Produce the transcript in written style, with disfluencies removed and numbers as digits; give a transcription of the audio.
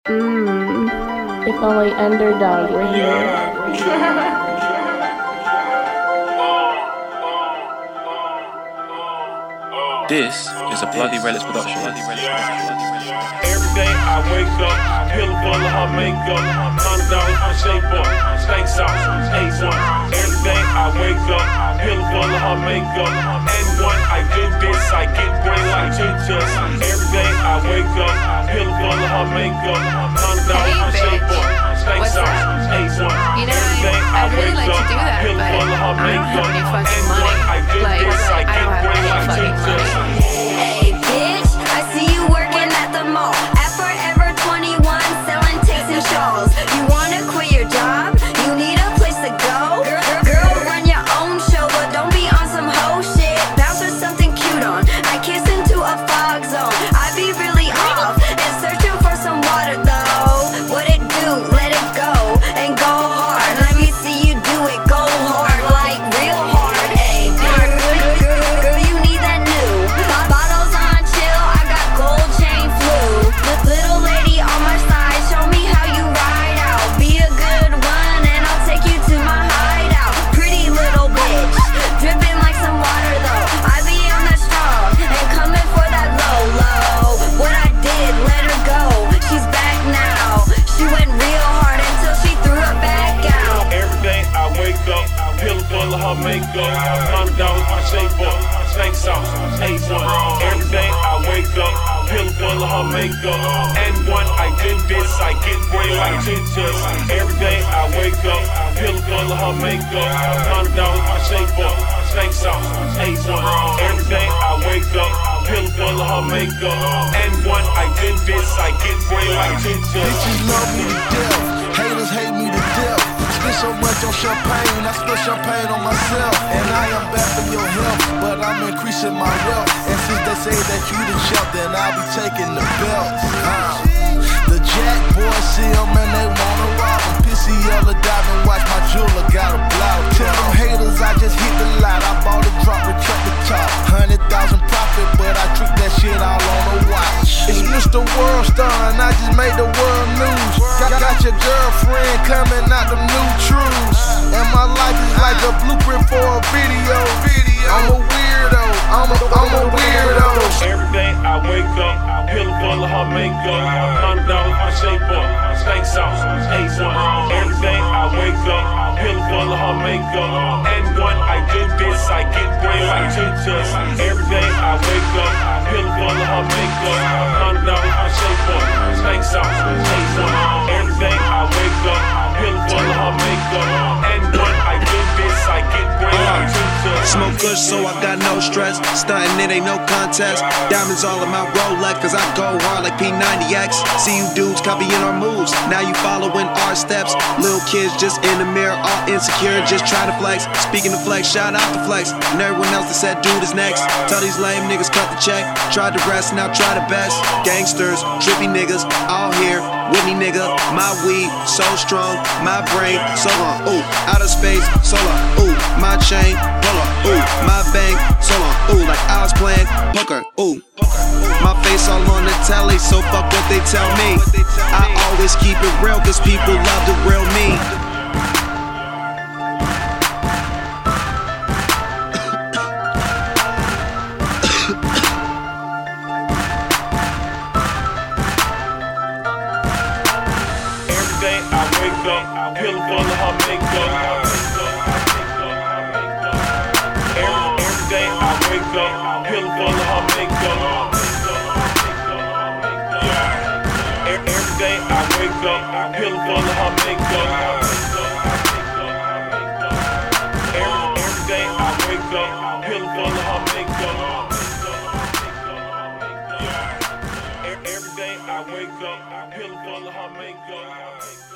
If only Underdog were here. This is a Bloody Relics production. Every day I wake up, pillow full of her makeup, $100 on shape up, steak sauce, A1. Every day I wake up, pillow full of her makeup, N1. I do this, I get brain like teachers. Every day I wake up, pillow full of her makeup, $100 on shape up, steak sauce, A1. You know, I'd really like to do that, but I don't have any fucking money. Like, I don't have any fucking money. Hey bitch, I see you working at the mall at Forever 21 selling takes and shawls. You wanna quit your job? You need a place to go? Girl, run your own show, but don't be on some hoe shit. Bounce with something cute on. I kiss into a fog zone. I be really off and searching for some water though. What it do? Let it go and go hard. Let me see you do it. Go hard, like real hard. Hey, girl, you need that new. My bottles on chill. I got gold chain flu. Little lady on my side, show me how you ride out. Be a good one and I'll take you to my hideout. Pretty little bitch, dripping like some water though. I be on that strong and coming for that low. What I did, let her go. She's back now. She went real hard until she threw it back out. Every day I wake up, pillow full of her makeup, $100 on shape up, steak sauce, A1. Every day I wake up, pillow full of her makeup, N1. I do this, I get brain like teachers. Every day I wake up, pillow full of her makeup, $100 on shape up, steak sauce, A1. Every day I wake up, pillow full of her makeup, N1. I do this, I get brain like teachers. Bitches love me to death, haters hate me to death. Spit so much on champagne, I spill champagne on myself. And I am bad for your health, but I'm increasing my wealth. And since they say that you the chef, then I'll be taking the belt. The Jack boys see them and they wanna rob them. Pissy yellow diamond, watch my jeweler got a blouse. Tell them haters I just hit the lot. I bought a drop, retract the top. 100,000 profit, but I trick that shit all on the watch. It's Mr. World Star and I just made the world news. Got your girlfriend coming out them new truths. And my life is like a blueprint for a video. I'm a weirdo, I'm a weirdo. Every day I wake up, pillow full of her makeup, $100 on shape up, steak sauce, A1. Every day I wake up, pillow full of her makeup, N1. I do this, I get brain like teachers. Every day I wake up, pillow full of her makeup, $100 on shape up, steak sauce, A1. Every day I wake up, pillow full of her makeup, N1. I do this, I get brain like teachers. Smoke kush, so I got no stress. Stuntin', it ain't no contest. Diamonds all in my Rolex, cause I go hard like P90X. See you dudes copying our moves, now you following our steps. Little kids just in the mirror, all insecure, just try to flex. Speaking of flex, shout out to Flex. And everyone else that said dude is next. Tell these lame niggas cut the check. Tried the rest, now try the best. Gangsters, trippy niggas, all here. Whitney nigga, my weed, so strong. My brain, so long, ooh. Outer space, so long, ooh. My chain, pull up, ooh. My bang, so long, ooh. Like I was playing poker, ooh. My face all on the telly, so fuck what they tell me. I always keep it real, cause people love the real me. Every day I wake up, pillow full of her makeup. Every day I wake up, pillow full of her makeup. Every day I wake up, pillow full of her makeup. Every day I wake up, pillow full of her makeup. Every day I wake up, pillow full of her makeup.